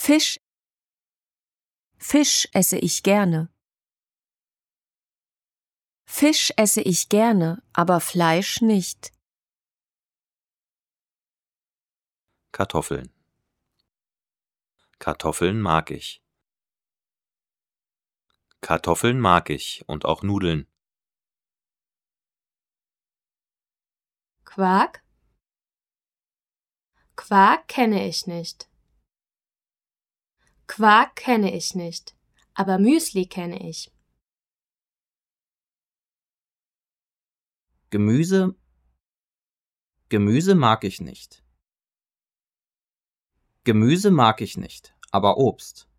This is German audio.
Fisch. Fisch esse ich gerne. Fisch esse ich gerne, aber Fleisch nicht. Kartoffeln. Kartoffeln mag ich. Kartoffeln mag ich und auch Nudeln. Quark? Quark kenne ich nicht. Quark kenne ich nicht, aber Müsli kenne ich. Gemüse mag ich nicht. Gemüse mag ich nicht, aber Obst.